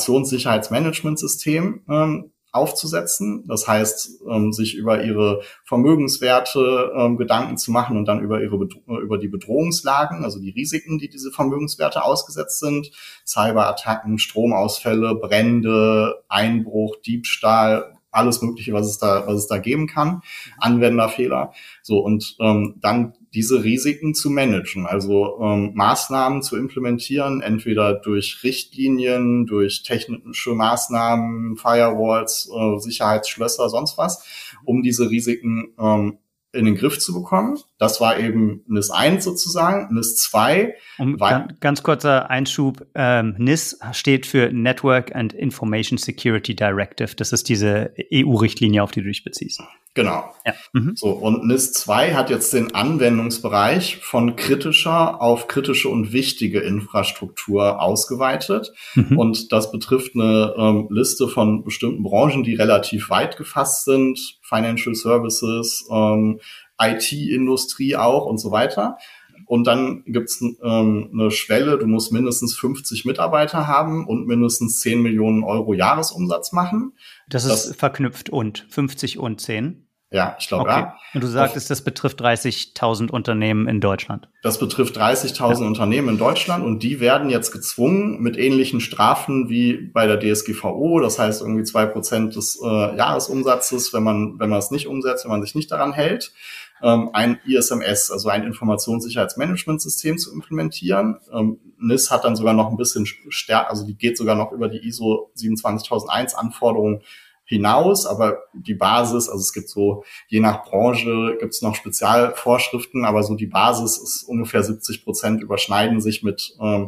Informationssicherheitsmanagementsystem aufzusetzen. Das heißt, sich über ihre Vermögenswerte Gedanken zu machen und dann über die Bedrohungslagen, also die Risiken, die diese Vermögenswerte ausgesetzt sind, Cyberattacken, Stromausfälle, Brände, Einbruch, Diebstahl, alles Mögliche, was es da geben kann, Anwenderfehler, so, und dann diese Risiken zu managen, also Maßnahmen zu implementieren, entweder durch Richtlinien, durch technische Maßnahmen, Firewalls, Sicherheitsschlösser, sonst was, um diese Risiken in den Griff zu bekommen. Das war eben NIS 1 sozusagen. NIS 2. Ganz kurzer Einschub. NIS steht für Network and Information Security Directive. Das ist diese EU-Richtlinie, auf die du dich beziehst. Genau. Ja. So, und NIS 2 hat jetzt den Anwendungsbereich von kritischer auf kritische und wichtige Infrastruktur ausgeweitet. Und das betrifft eine Liste von bestimmten Branchen, die relativ weit gefasst sind. Financial Services, IT-Industrie auch und so weiter. Und dann gibt's eine Schwelle, du musst mindestens 50 Mitarbeiter haben und mindestens 10 Millionen Euro Jahresumsatz machen. Das ist verknüpft und 50 und 10? Ja, ich glaube, ja. Und du sagtest, das betrifft 30.000 Unternehmen in Deutschland. Das betrifft 30.000 Unternehmen in Deutschland und die werden jetzt gezwungen mit ähnlichen Strafen wie bei der DSGVO, das heißt irgendwie 2% des Jahresumsatzes, wenn man es nicht umsetzt, wenn man sich nicht daran hält, ein ISMS, also ein Informationssicherheitsmanagementsystem zu implementieren. NIS hat dann sogar noch ein bisschen stärker, also die geht sogar noch über die ISO 27001 Anforderungen hinaus, aber die Basis, also es gibt so, je nach Branche gibt es noch Spezialvorschriften, aber so die Basis ist ungefähr 70% überschneiden sich mit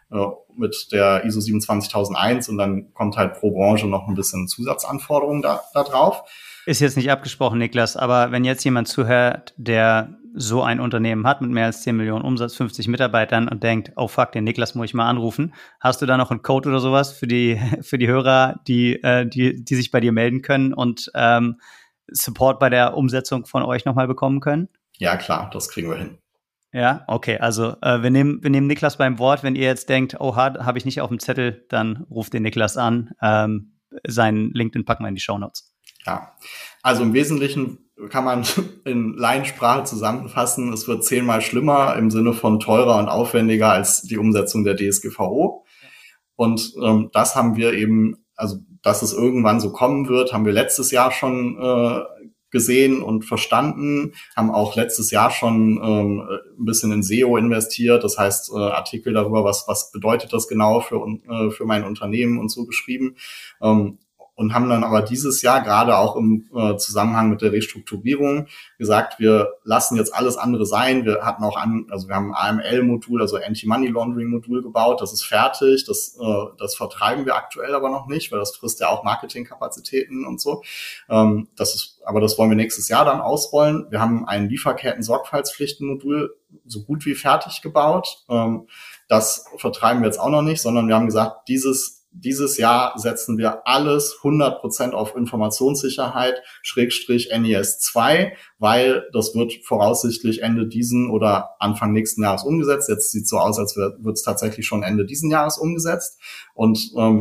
mit der ISO 27001 und dann kommt halt pro Branche noch ein bisschen Zusatzanforderungen da drauf. Ist jetzt nicht abgesprochen, Niklas, aber wenn jetzt jemand zuhört, der so ein Unternehmen hat mit mehr als 10 Millionen Umsatz, 50 Mitarbeitern und denkt, oh fuck, den Niklas muss ich mal anrufen. Hast du da noch einen Code oder sowas für die Hörer, die sich bei dir melden können und Support bei der Umsetzung von euch nochmal bekommen können? Ja, klar, das kriegen wir hin. Ja, okay, also wir nehmen Niklas beim Wort. Wenn ihr jetzt denkt, oha, habe ich nicht auf dem Zettel, dann ruft den Niklas an. Seinen LinkedIn packen wir in die Shownotes. Ja, also im Wesentlichen kann man in Laiensprache zusammenfassen, es wird 10-mal schlimmer im Sinne von teurer und aufwendiger als die Umsetzung der DSGVO. Und das haben wir eben, also dass es irgendwann so kommen wird, haben wir letztes Jahr schon gesehen und verstanden, haben auch letztes Jahr schon ein bisschen in SEO investiert, das heißt Artikel darüber, was bedeutet das genau für mein Unternehmen und so geschrieben. Und haben dann aber dieses Jahr gerade auch im Zusammenhang mit der Restrukturierung gesagt, wir lassen jetzt alles andere sein. Wir hatten auch wir haben ein AML-Modul, also Anti-Money-Laundering-Modul gebaut. Das ist fertig. Das vertreiben wir aktuell aber noch nicht, weil das frisst ja auch Marketingkapazitäten und so. Aber das wollen wir nächstes Jahr dann ausrollen. Wir haben ein Lieferketten-Sorgfaltspflichten-Modul so gut wie fertig gebaut. Das vertreiben wir jetzt auch noch nicht, sondern wir haben gesagt, dieses Jahr setzen wir alles 100% auf Informationssicherheit /NIS 2, weil das wird voraussichtlich Ende diesen oder Anfang nächsten Jahres umgesetzt. Jetzt sieht es so aus, als wird es tatsächlich schon Ende diesen Jahres umgesetzt. Und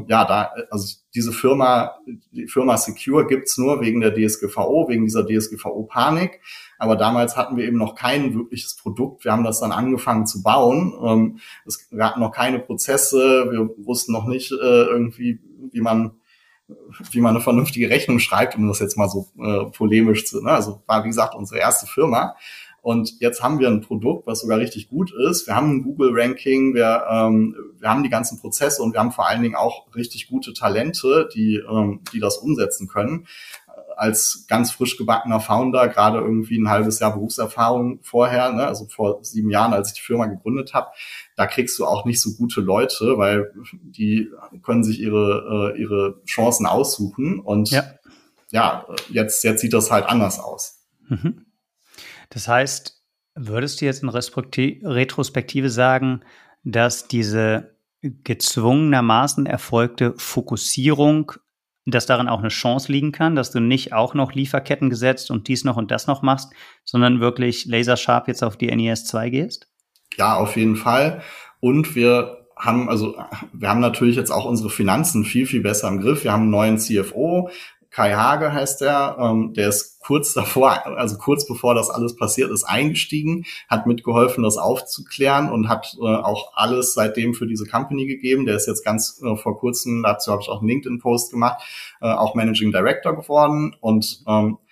die Firma Secure gibt's nur wegen der DSGVO, wegen dieser DSGVO-Panik. Aber damals hatten wir eben noch kein wirkliches Produkt. Wir haben das dann angefangen zu bauen. Wir hatten noch keine Prozesse. Wir wussten noch nicht irgendwie, wie man eine vernünftige Rechnung schreibt, um das jetzt mal so polemisch zu. Ne? Also war, wie gesagt, unsere erste Firma. Und jetzt haben wir ein Produkt, was sogar richtig gut ist. Wir haben ein Google-Ranking, wir haben die ganzen Prozesse und wir haben vor allen Dingen auch richtig gute Talente, die das umsetzen können. Als ganz frisch gebackener Founder, gerade irgendwie ein halbes Jahr Berufserfahrung vorher, ne, also vor 7 Jahren, als ich die Firma gegründet habe, da kriegst du auch nicht so gute Leute, weil die können sich ihre Chancen aussuchen. Und jetzt sieht das halt anders aus. Mhm. Das heißt, würdest du jetzt in Retrospektive sagen, dass diese gezwungenermaßen erfolgte Fokussierung, dass darin auch eine Chance liegen kann, dass du nicht auch noch Lieferketten gesetzt und dies noch und das noch machst, sondern wirklich laserscharf jetzt auf die NIS 2 gehst? Ja, auf jeden Fall. Und wir haben natürlich jetzt auch unsere Finanzen viel, viel besser im Griff. Wir haben einen neuen CFO, Kai Hage heißt der ist kurz bevor das alles passiert ist, eingestiegen, hat mitgeholfen, das aufzuklären und hat auch alles seitdem für diese Company gegeben. Der ist jetzt ganz vor kurzem, dazu habe ich auch einen LinkedIn-Post gemacht, auch Managing Director geworden und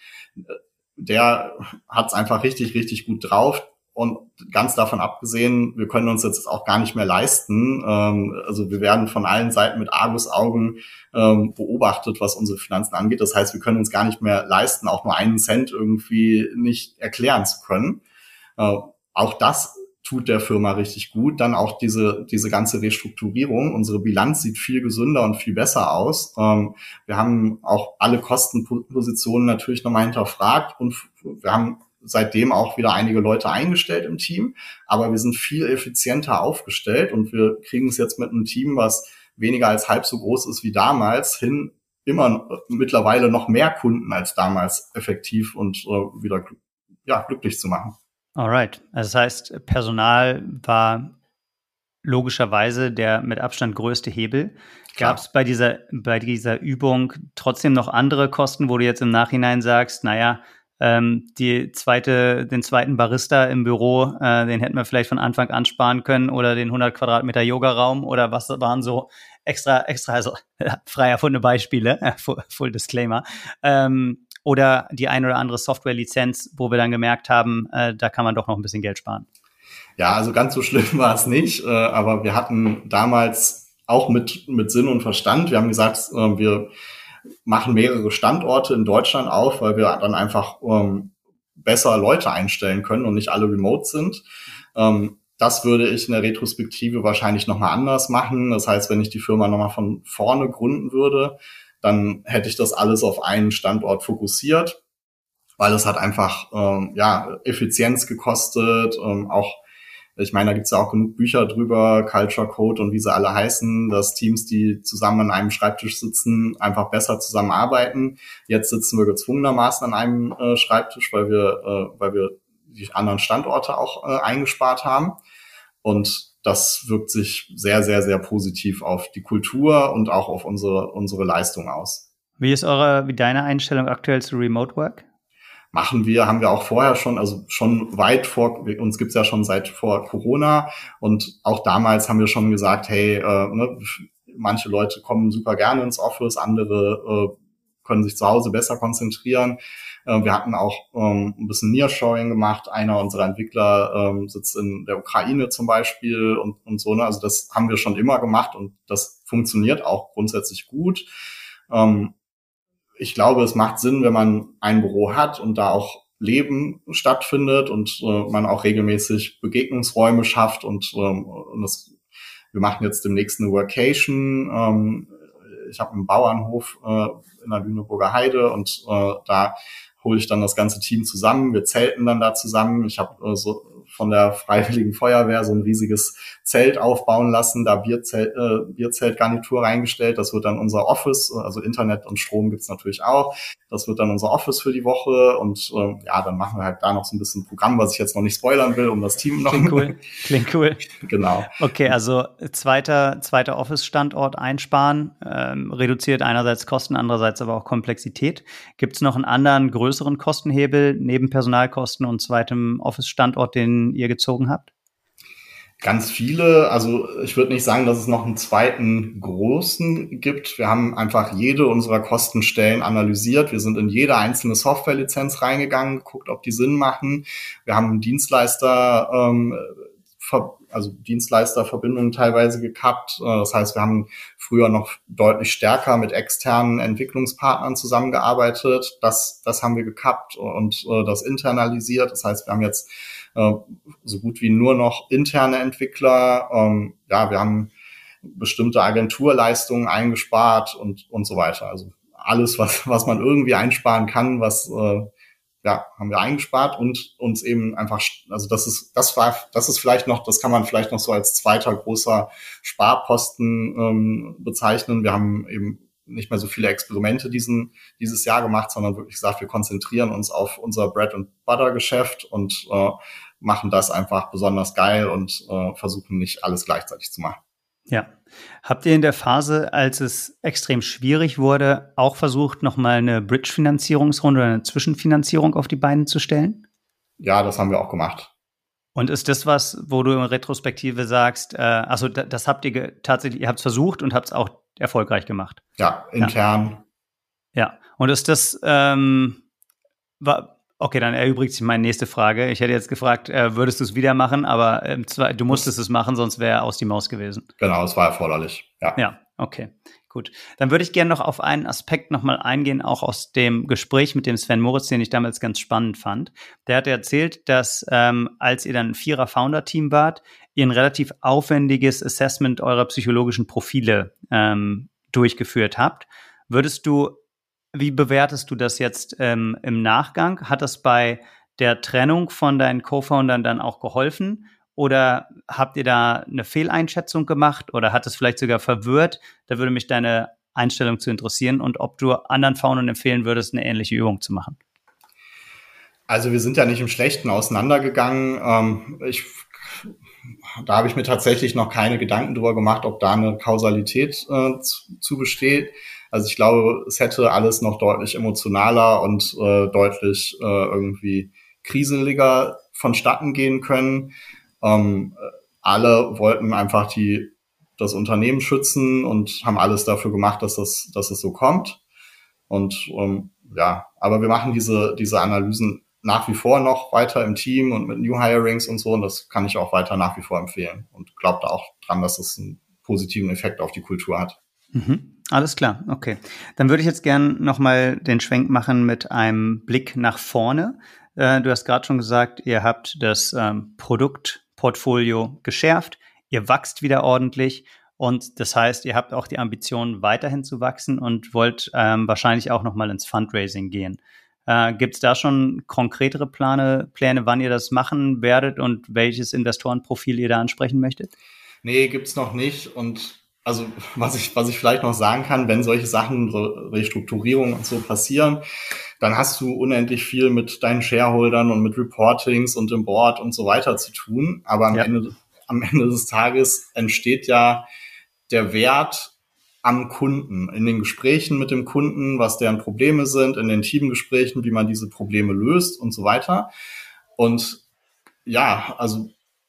der hat es einfach richtig, richtig gut drauf. Und ganz davon abgesehen, wir können uns jetzt auch gar nicht mehr leisten. Also wir werden von allen Seiten mit Argusaugen beobachtet, was unsere Finanzen angeht. Das heißt, wir können uns gar nicht mehr leisten, auch nur einen Cent irgendwie nicht erklären zu können. Auch das tut der Firma richtig gut. Dann auch diese ganze Restrukturierung. Unsere Bilanz sieht viel gesünder und viel besser aus. Wir haben auch alle Kostenpositionen natürlich nochmal hinterfragt und wir haben seitdem auch wieder einige Leute eingestellt im Team, aber wir sind viel effizienter aufgestellt und wir kriegen es jetzt mit einem Team, was weniger als halb so groß ist wie damals, hin, immer mittlerweile noch mehr Kunden als damals effektiv und wieder glücklich zu machen. Alright, also das heißt, Personal war logischerweise der mit Abstand größte Hebel. Gab es bei dieser Übung trotzdem noch andere Kosten, wo du jetzt im Nachhinein sagst, naja, den zweiten Barista im Büro, den hätten wir vielleicht von Anfang an sparen können oder den 100 Quadratmeter Yoga-Raum oder was waren so extra, also frei erfundene Beispiele, Full Disclaimer, oder die ein oder andere Software-Lizenz, wo wir dann gemerkt haben, da kann man doch noch ein bisschen Geld sparen. Ja, also ganz so schlimm war es nicht, aber wir hatten damals auch mit Sinn und Verstand, wir haben gesagt, wir machen mehrere Standorte in Deutschland auf, weil wir dann einfach besser Leute einstellen können und nicht alle remote sind. Dann das würde ich in der Retrospektive wahrscheinlich nochmal anders machen. Das heißt, wenn ich die Firma nochmal von vorne gründen würde, dann hätte ich das alles auf einen Standort fokussiert, weil es hat einfach Effizienz gekostet, auch ich meine, da gibt's ja auch genug Bücher drüber, Culture Code und wie sie alle heißen, dass Teams, die zusammen an einem Schreibtisch sitzen, einfach besser zusammenarbeiten. Jetzt sitzen wir gezwungenermaßen an einem Schreibtisch, weil wir die anderen Standorte auch eingespart haben. Und das wirkt sich sehr, sehr, sehr positiv auf die Kultur und auch auf unsere Leistung aus. Wie ist deine Einstellung aktuell zu Remote Work? Haben wir auch vorher schon, also schon weit vor, uns gibt's ja schon seit vor Corona und auch damals haben wir schon gesagt, hey, manche Leute kommen super gerne ins Office, andere können sich zu Hause besser konzentrieren. Wir hatten auch ein bisschen Nearshoring gemacht. Einer unserer Entwickler sitzt in der Ukraine zum Beispiel und so. Ne? Also das haben wir schon immer gemacht und das funktioniert auch grundsätzlich gut. Ich glaube, es macht Sinn, wenn man ein Büro hat und da auch Leben stattfindet und man auch regelmäßig Begegnungsräume schafft und wir machen jetzt demnächst eine Workation. Ich habe einen Bauernhof in der Lüneburger Heide und da hole ich dann das ganze Team zusammen. Wir zelten dann da zusammen. Ich habe so von der Freiwilligen Feuerwehr so ein riesiges Zelt aufbauen lassen, da Bierzeltgarnitur reingestellt. Das wird dann unser Office, also Internet und Strom gibt's natürlich auch. Das wird dann unser Office für die Woche und dann machen wir halt da noch so ein bisschen Programm, was ich jetzt noch nicht spoilern will, um das Team noch... Klingt cool. Genau. Okay, also zweiter Office-Standort einsparen, reduziert einerseits Kosten, andererseits aber auch Komplexität. Gibt's noch einen anderen größeren Kostenhebel neben Personalkosten und zweitem Office-Standort, den ihr gezogen habt? Ganz viele, also ich würde nicht sagen, dass es noch einen zweiten großen gibt. Wir haben einfach jede unserer Kostenstellen analysiert. Wir sind in jede einzelne Softwarelizenz reingegangen, geguckt, ob die Sinn machen. Wir haben Dienstleisterverbindungen teilweise gekappt. Das heißt, wir haben früher noch deutlich stärker mit externen Entwicklungspartnern zusammengearbeitet. Das haben wir gekappt und das internalisiert. Das heißt, wir haben jetzt so gut wie nur noch interne Entwickler. Wir haben bestimmte Agenturleistungen eingespart und so weiter. Also alles, was man irgendwie einsparen kann, haben wir eingespart und uns eben einfach, also das ist vielleicht noch, das kann man vielleicht noch so als zweiter großer Sparposten bezeichnen. Wir haben eben nicht mehr so viele Experimente dieses Jahr gemacht, sondern wirklich gesagt, wir konzentrieren uns auf unser Bread-and-Butter-Geschäft und machen das einfach besonders geil und versuchen nicht alles gleichzeitig zu machen. Ja. Habt ihr in der Phase, als es extrem schwierig wurde, auch versucht, nochmal eine Bridge-Finanzierungsrunde oder eine Zwischenfinanzierung auf die Beine zu stellen? Ja, das haben wir auch gemacht. Und ist das was, wo du in Retrospektive sagst, das habt ihr tatsächlich, ihr habt es versucht und habt es auch erfolgreich gemacht? Ja, intern. Ja. Und ist das, okay, dann erübrigt sich meine nächste Frage. Ich hätte jetzt gefragt, würdest du es wieder machen, aber du musstest es machen, sonst wäre aus die Maus gewesen. Genau, es war erforderlich. Ja, okay, gut. Dann würde ich gerne noch auf einen Aspekt nochmal eingehen, auch aus dem Gespräch mit dem Sven Moritz, den ich damals ganz spannend fand. Der hat erzählt, dass als ihr dann ein 4er-Founder-Team wart, ihr ein relativ aufwendiges Assessment eurer psychologischen Profile durchgeführt habt. Wie bewertest du das jetzt im Nachgang? Hat das bei der Trennung von deinen Co-Foundern dann auch geholfen? Oder habt ihr da eine Fehleinschätzung gemacht? Oder hat es vielleicht sogar verwirrt? Da würde mich deine Einstellung zu interessieren und ob du anderen Foundern empfehlen würdest, eine ähnliche Übung zu machen. Also wir sind ja nicht im Schlechten auseinandergegangen. Da habe ich mir tatsächlich noch keine Gedanken drüber gemacht, ob da eine Kausalität zu besteht. Also ich glaube, es hätte alles noch deutlich emotionaler und deutlich irgendwie kriseliger vonstatten gehen können. Alle wollten einfach das Unternehmen schützen und haben alles dafür gemacht, dass es so kommt. Und aber wir machen diese Analysen nach wie vor noch weiter im Team und mit New Hirings und so. Und das kann ich auch weiter nach wie vor empfehlen und glaube da auch dran, dass es einen positiven Effekt auf die Kultur hat. Mhm. Alles klar, okay. Dann würde ich jetzt gern nochmal den Schwenk machen mit einem Blick nach vorne. Du hast gerade schon gesagt, ihr habt das Produkt Portfolio geschärft, ihr wächst wieder ordentlich und das heißt, ihr habt auch die Ambition, weiterhin zu wachsen und wollt wahrscheinlich auch nochmal ins Fundraising gehen. Gibt es da schon konkretere Pläne, wann ihr das machen werdet und welches Investorenprofil ihr da ansprechen möchtet? Nee, gibt's noch nicht. Und also was ich vielleicht noch sagen kann, wenn solche Sachen, so Restrukturierungen und so passieren, dann hast du unendlich viel mit deinen Shareholdern und mit Reportings und dem Board und so weiter zu tun. Aber am Ende des Tages entsteht ja der Wert am Kunden, in den Gesprächen mit dem Kunden, was deren Probleme sind, in den Teamgesprächen, wie man diese Probleme löst und so weiter. Und ja, also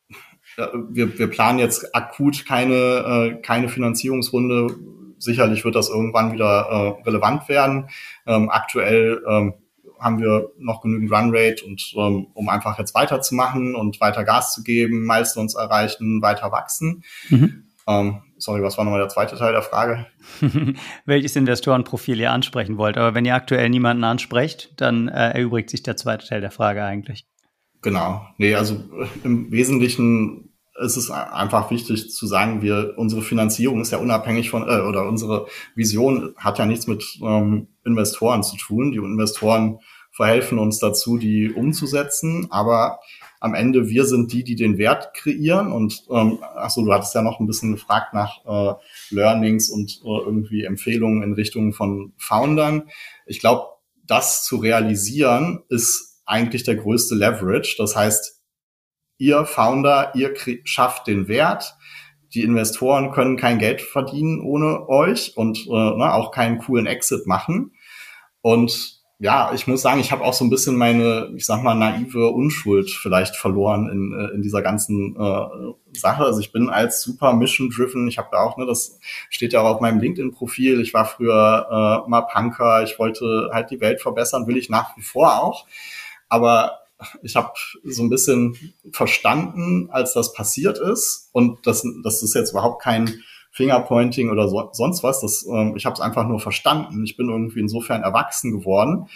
wir planen jetzt akut keine Finanzierungsrunde. Sicherlich wird das irgendwann wieder relevant werden. Aktuell haben wir noch genügend Runrate und um einfach jetzt weiterzumachen und weiter Gas zu geben, Milestones erreichen, weiter wachsen. Sorry, was war nochmal der zweite Teil der Frage? Welches Investorenprofil ihr ansprechen wollt. Aber wenn ihr aktuell niemanden ansprecht, dann erübrigt sich der zweite Teil der Frage eigentlich. Genau. Nee, also im Wesentlichen ist es einfach wichtig zu sagen, unsere Finanzierung ist ja unabhängig von, oder unsere Vision hat ja nichts mit Investoren zu tun. Die Investoren verhelfen uns dazu, die umzusetzen, aber am Ende, wir sind die den Wert kreieren und du hattest ja noch ein bisschen gefragt nach Learnings und irgendwie Empfehlungen in Richtung von Foundern. Ich glaube, das zu realisieren ist eigentlich der größte Leverage. Das heißt, ihr Founder, ihr schafft den Wert. Die Investoren können kein Geld verdienen ohne euch und auch keinen coolen Exit machen. Und ja, ich muss sagen, ich habe auch so ein bisschen meine, ich sag mal, naive Unschuld vielleicht verloren in dieser ganzen Sache. Also ich bin als super mission-driven, ich habe ja auch, das steht ja auch auf meinem LinkedIn-Profil, ich war früher mal Punker, ich wollte halt die Welt verbessern, will ich nach wie vor auch. Aber ich habe so ein bisschen verstanden, als das passiert ist, und das ist jetzt überhaupt kein Fingerpointing oder sonst was. Ich habe es einfach nur verstanden. Ich bin irgendwie insofern erwachsen geworden.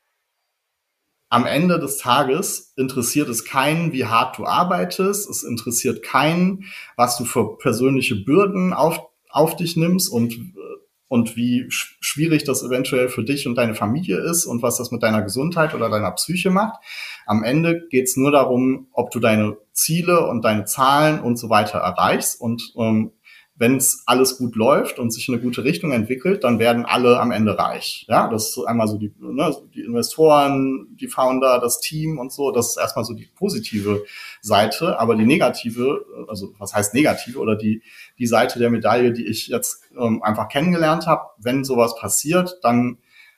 Am Ende des Tages interessiert es keinen, wie hart du arbeitest. Es interessiert keinen, was du für persönliche Bürden auf dich nimmst und wie schwierig das eventuell für dich und deine Familie ist und was das mit deiner Gesundheit oder deiner Psyche macht. Am Ende geht's nur darum, ob du deine Ziele und deine Zahlen und so weiter erreichst. Und wenn es alles gut läuft und sich in eine gute Richtung entwickelt, dann werden alle am Ende reich. Ja, das ist so einmal so die Investoren, die Founder, das Team und so. Das ist erstmal so die positive Seite. Aber die negative, also was heißt negative, oder die Seite der Medaille, die ich jetzt einfach kennengelernt habe, wenn sowas passiert, dann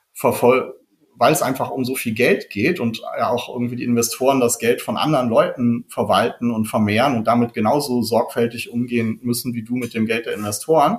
weil es einfach um so viel Geld geht und ja auch irgendwie die Investoren das Geld von anderen Leuten verwalten und vermehren und damit genauso sorgfältig umgehen müssen wie du mit dem Geld der Investoren,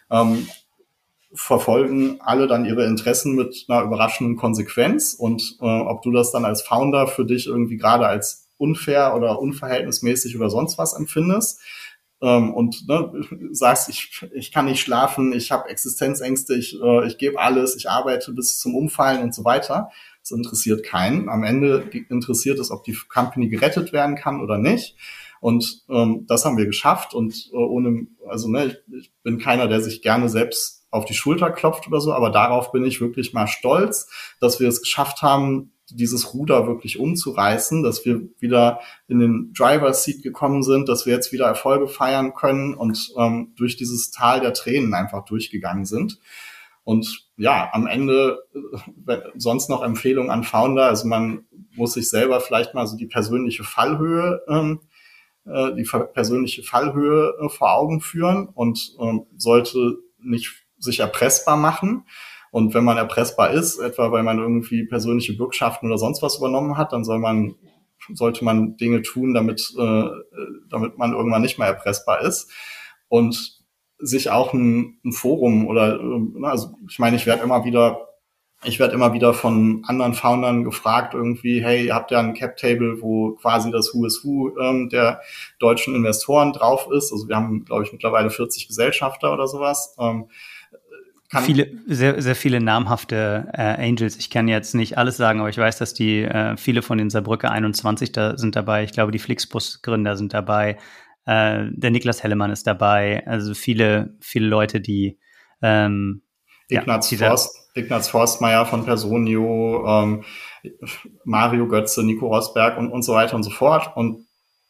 verfolgen alle dann ihre Interessen mit einer überraschenden Konsequenz. Und ob du das dann als Founder für dich irgendwie gerade als unfair oder unverhältnismäßig oder sonst was empfindest, und sagst, ich kann nicht schlafen, ich habe Existenzängste, ich gebe alles, ich arbeite bis zum Umfallen und so weiter. Das interessiert keinen. Am Ende interessiert es, ob die Company gerettet werden kann oder nicht. Und das haben wir geschafft. Und ich bin keiner, der sich gerne selbst auf die Schulter klopft oder so, aber darauf bin ich wirklich mal stolz, dass wir es geschafft haben, dieses Ruder wirklich umzureißen, dass wir wieder in den Driver's Seat gekommen sind, dass wir jetzt wieder Erfolge feiern können und durch dieses Tal der Tränen einfach durchgegangen sind. Und ja, am Ende sonst noch Empfehlung an Founder. Also man muss sich selber vielleicht mal so die persönliche Fallhöhe vor Augen führen und sollte nicht sich erpressbar machen. Und wenn man erpressbar ist, etwa weil man irgendwie persönliche Bürgschaften oder sonst was übernommen hat, dann sollte man Dinge tun, damit man irgendwann nicht mehr erpressbar ist. Und sich auch ein Forum oder, also ich meine, ich werde immer wieder von anderen Foundern gefragt irgendwie, hey, ihr habt ja ein Cap-Table, wo quasi das Who is Who der deutschen Investoren drauf ist. Also wir haben, glaube ich, mittlerweile 40 Gesellschafter oder sowas. Sehr, sehr viele namhafte Angels. Ich kann jetzt nicht alles sagen, aber ich weiß, dass die viele von den Saarbrücker 21 da sind dabei. Ich glaube, die Flixbus-Gründer sind dabei. Der Niklas Hellemann ist dabei. Also viele Leute, die Ignaz Forstmeier von Personio, Mario Götze, Nico Rosberg und so weiter und so fort. Und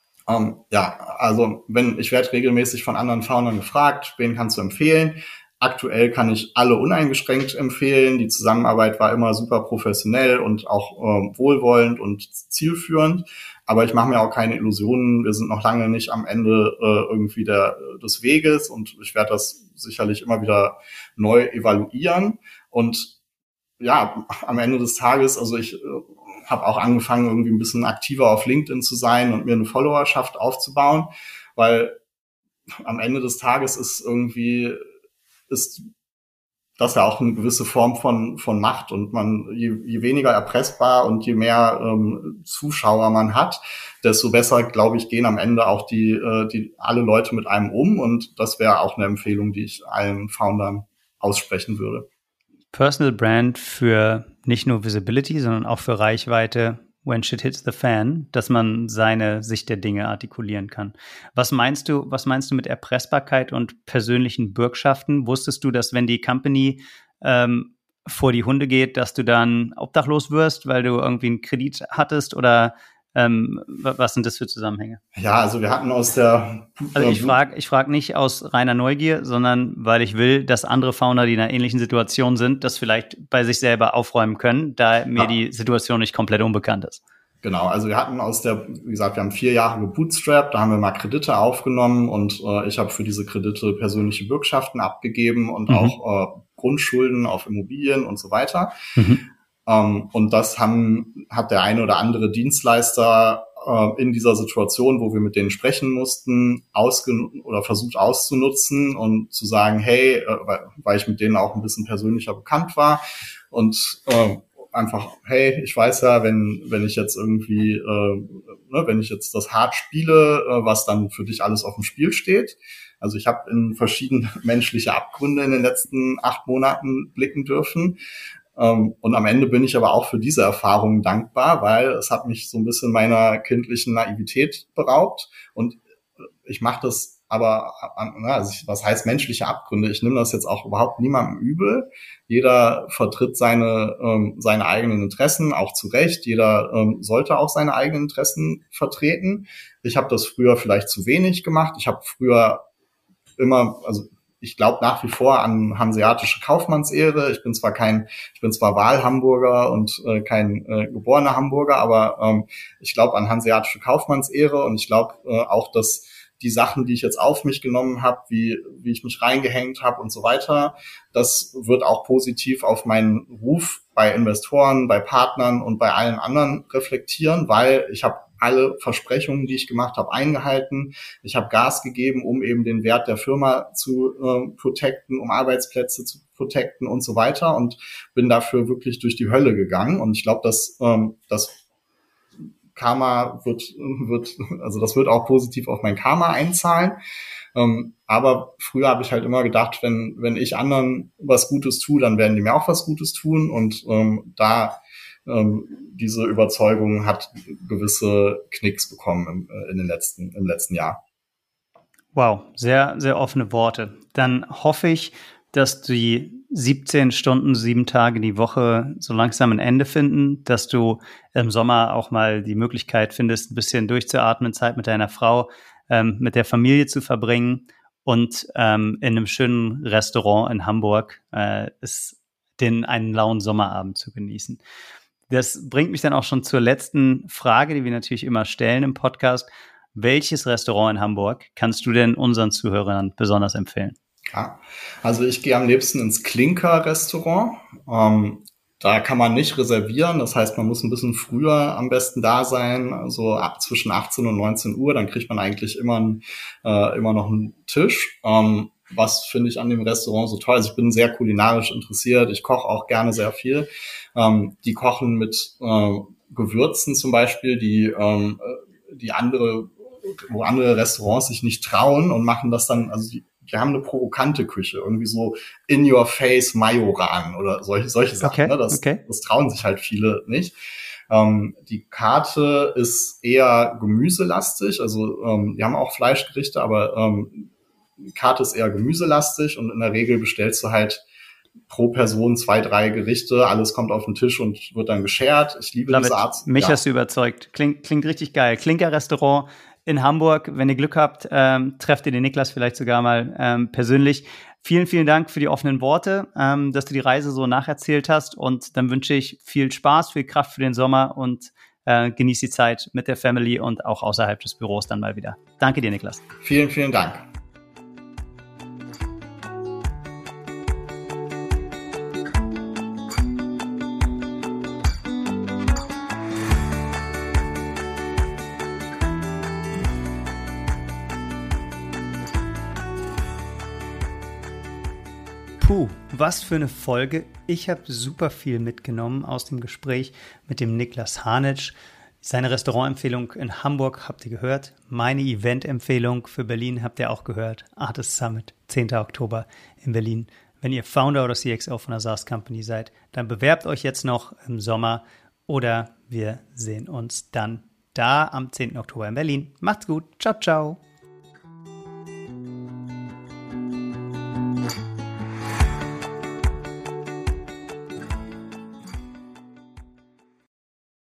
also ich werde regelmäßig von anderen Foundern gefragt, wen kannst du empfehlen? Aktuell kann ich alle uneingeschränkt empfehlen. Die Zusammenarbeit war immer super professionell und auch wohlwollend und zielführend. Aber ich mache mir auch keine Illusionen. Wir sind noch lange nicht am Ende irgendwie des Weges und ich werde das sicherlich immer wieder neu evaluieren. Und ja, am Ende des Tages, also ich habe auch angefangen, irgendwie ein bisschen aktiver auf LinkedIn zu sein und mir eine Followerschaft aufzubauen, weil am Ende des Tages ist das ja auch eine gewisse Form von Macht und je weniger erpressbar und je mehr Zuschauer man hat, desto besser, glaube ich, gehen am Ende auch die alle Leute mit einem um und das wäre auch eine Empfehlung, die ich allen Foundern aussprechen würde. Personal Brand für nicht nur Visibility, sondern auch für Reichweite, when shit hits the fan, dass man seine Sicht der Dinge artikulieren kann. Was meinst du mit Erpressbarkeit und persönlichen Bürgschaften? Wusstest du, dass wenn die Company vor die Hunde geht, dass du dann obdachlos wirst, weil du irgendwie einen Kredit hattest oder was sind das für Zusammenhänge? Ja, also wir hatten aus der... Also ich frag nicht aus reiner Neugier, sondern weil ich will, dass andere Founder, die in einer ähnlichen Situation sind, das vielleicht bei sich selber aufräumen können, da mir die Situation nicht komplett unbekannt ist. Genau, also wir hatten wie gesagt, wir haben 4 Jahre gebootstrapped, da haben wir mal Kredite aufgenommen und ich habe für diese Kredite persönliche Bürgschaften abgegeben und auch Grundschulden auf Immobilien und so weiter. Und das hat der eine oder andere Dienstleister in dieser Situation, wo wir mit denen sprechen mussten, versucht auszunutzen und zu sagen, hey, weil ich mit denen auch ein bisschen persönlicher bekannt war und einfach, hey, ich weiß ja, wenn ich jetzt irgendwie, wenn ich jetzt das hart spiele, was dann für dich alles auf dem Spiel steht. Also ich habe in verschiedene menschliche Abgründe in den letzten 8 Monaten blicken dürfen. Und am Ende bin ich aber auch für diese Erfahrungen dankbar, weil es hat mich so ein bisschen meiner kindlichen Naivität beraubt. Und ich mache das aber, was heißt menschliche Abgründe? Ich nehme das jetzt auch überhaupt niemandem übel. Jeder vertritt seine eigenen Interessen, auch zu Recht. Jeder sollte auch seine eigenen Interessen vertreten. Ich habe das früher vielleicht zu wenig gemacht. Ich habe früher ich glaube nach wie vor an hanseatische Kaufmannsehre. Ich bin zwar Wahlhamburger und kein geborener Hamburger, aber ich glaube an hanseatische Kaufmannsehre und ich glaube auch, dass die Sachen, die ich jetzt auf mich genommen habe, wie ich mich reingehängt habe und so weiter, das wird auch positiv auf meinen Ruf bei Investoren, bei Partnern und bei allen anderen reflektieren, weil ich habe alle Versprechungen, die ich gemacht habe, eingehalten. Ich habe Gas gegeben, um eben den Wert der Firma zu protecten, um Arbeitsplätze zu protecten und so weiter und bin dafür wirklich durch die Hölle gegangen. Und ich glaube, dass das Karma das wird auch positiv auf mein Karma einzahlen. Aber früher habe ich halt immer gedacht, wenn ich anderen was Gutes tue, dann werden die mir auch was Gutes tun. Und diese Überzeugung hat gewisse Knicks bekommen im letzten Jahr. Wow, sehr, sehr offene Worte. Dann hoffe ich, dass die 17 Stunden, 7 Tage die Woche so langsam ein Ende finden, dass du im Sommer auch mal die Möglichkeit findest, ein bisschen durchzuatmen, Zeit mit deiner Frau, mit der Familie zu verbringen und in einem schönen Restaurant in Hamburg einen lauen Sommerabend zu genießen. Das bringt mich dann auch schon zur letzten Frage, die wir natürlich immer stellen im Podcast. Welches Restaurant in Hamburg kannst du denn unseren Zuhörern besonders empfehlen? Ja, also ich gehe am liebsten ins Klinker-Restaurant. Da kann man nicht reservieren, das heißt, man muss ein bisschen früher am besten da sein, also zwischen 18 und 19 Uhr, dann kriegt man eigentlich immer noch einen Tisch. Was finde ich an dem Restaurant so toll? Also ich bin sehr kulinarisch interessiert, ich koche auch gerne sehr viel. Die kochen mit Gewürzen zum Beispiel, wo andere Restaurants sich nicht trauen und machen das dann, also die die haben eine provokante Küche, irgendwie so in-your-face Majoran oder solche Sachen. Okay, Ne? Das trauen sich halt viele nicht. Die Karte ist eher gemüselastig, also die haben auch Fleischgerichte, aber die Karte ist eher gemüselastig und in der Regel bestellst du halt pro Person 2, 3 Gerichte, alles kommt auf den Tisch und wird dann geschert. Ich liebe diese Art. Mich hast du überzeugt. Klingt richtig geil. Klinker Restaurant in Hamburg. Wenn ihr Glück habt, trefft ihr den Niklas vielleicht sogar mal persönlich. Vielen, vielen Dank für die offenen Worte, dass du die Reise so nacherzählt hast. Und dann wünsche ich viel Spaß, viel Kraft für den Sommer und genieß die Zeit mit der Family und auch außerhalb des Büros dann mal wieder. Danke dir, Niklas. Vielen, vielen Dank. Puh, was für eine Folge. Ich habe super viel mitgenommen aus dem Gespräch mit dem Niklas Hanitsch. Seine Restaurantempfehlung in Hamburg habt ihr gehört. Meine Event-Empfehlung für Berlin habt ihr auch gehört. Artist Summit, 10. Oktober in Berlin. Wenn ihr Founder oder CXO von der SaaS Company seid, dann bewerbt euch jetzt noch im Sommer oder wir sehen uns dann da am 10. Oktober in Berlin. Macht's gut. Ciao, ciao.